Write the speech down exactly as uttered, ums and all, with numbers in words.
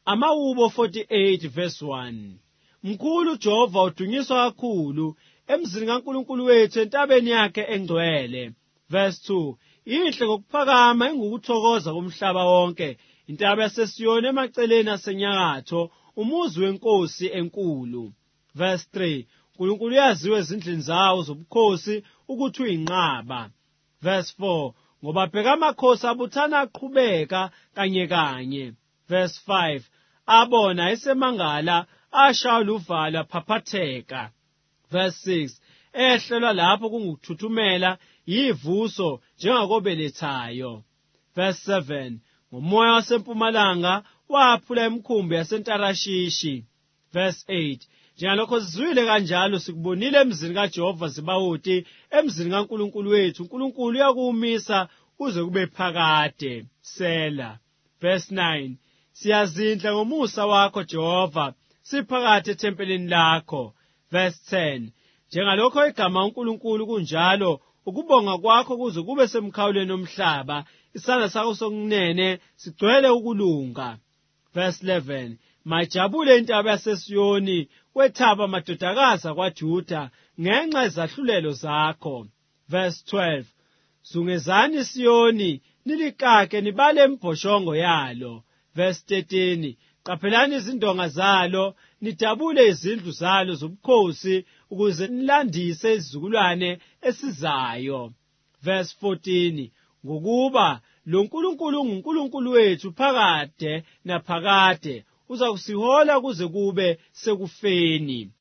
Amawubo forty-eight verse one. Mkhulu Jehova udunyiswa kakhulu emzini kaNkulunkulu wethu entabeni yakhe engcwele. Verse two. Inhle ngokuphakama ingukuthokoza komhlaba wonke, intaba yaseSiyoni emaceleni asenyakatho, umuzi wenkosi enkulu. Verse three. uNkulunkulu uyaziwe ezindlini zawo zobukhosi ukuthi uyinqaba. Verse four. Ngoba bheka amakhosi abuthana aqhubeka kanye kanye. Verse five. Abona esemangala ashaya uvalo phaphatheka. Verse six. Ehlelwa lapho kungukuthuthumela yivuso njengakobelethayo. Verse seven. Ngomoya wasempumalanga waphula imikhumbi yasentarashishi. Verse eight. Njengalokho sizwile kanjalo sikubonile emzini kaJehova Zibawoti, emzini kaNkulunkulu wethu uNkulunkulu uyakuwumisa kuze kube phakade. Sela. Verse nine. Siyazindla ngomusa wakho Jehova, siphakade ethempelini lakho. Verse ten. Njengalokho igama uNkulunkulu kunjalo ukubonga kwakho kuze kube semkhawulweni omhlaba, isandla sakho sokunene sigcwele ukulunga. Verse eleven. Majabule intaba yaseSiyoni, wethaba amadodakazi akwaJuda ngenxa yezahlulelo zakho. Verse twelve. Zungezani iSiyoni, nilikake nibale imibhoshongo yalo. Verse thirteen. Qaphelani izindonga zalo, nidabule izindlu zalo zobukhosi ukuze nilandise izizukulwane esizayo. Verse fourteen. Ngokuba lo Nkulunkulu unguNkulunkulu wethu phakade naphakade, uzakusihola kuze kube sekufeni.